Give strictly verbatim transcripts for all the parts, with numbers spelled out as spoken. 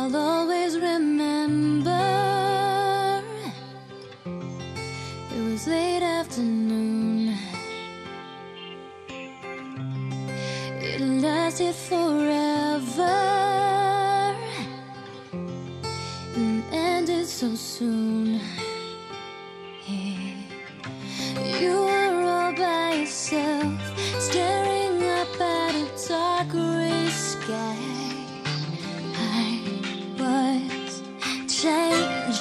I'll always remember. It was late afternoon. It lasted forever and ended so soon. Yeah. You were all by yourself, staring up at a dark gray sky. I was changed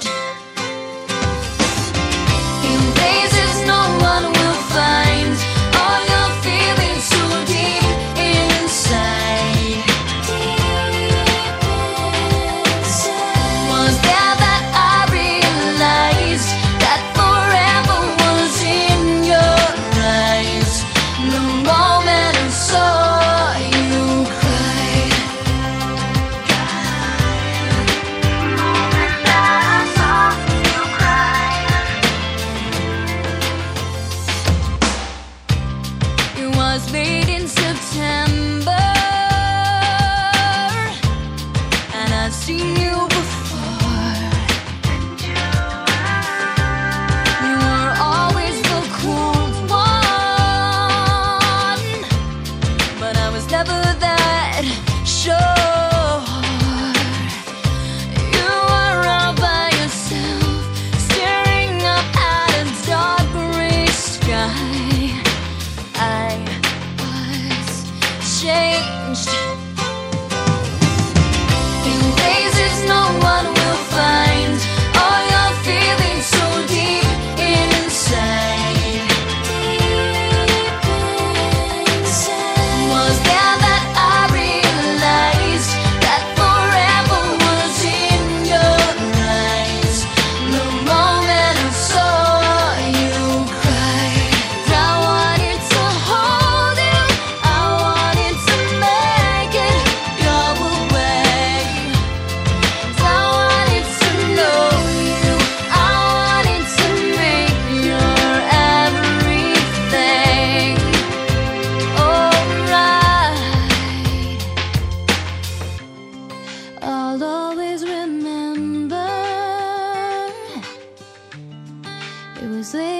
in places no one will find. All your feelings so deep inside. Deep inside. Was there that I realized that forever was in your eyes. The moment I saw you cry. The moment that I saw you cry. It was late in September, and I'd seen you before. You were always the cool one, but I was never that sure. You were all by yourself, staring up at a dark gray sky. I was changed in places no one will find. All your feelings so deep inside. Deep inside. Was there that I realized that forever was in your eyes. The moment I saw you cry. I wanted to hold you, I wanted to make it your way. I wanted to know you, I wanted to make your everything alright. I'll always remember. It was late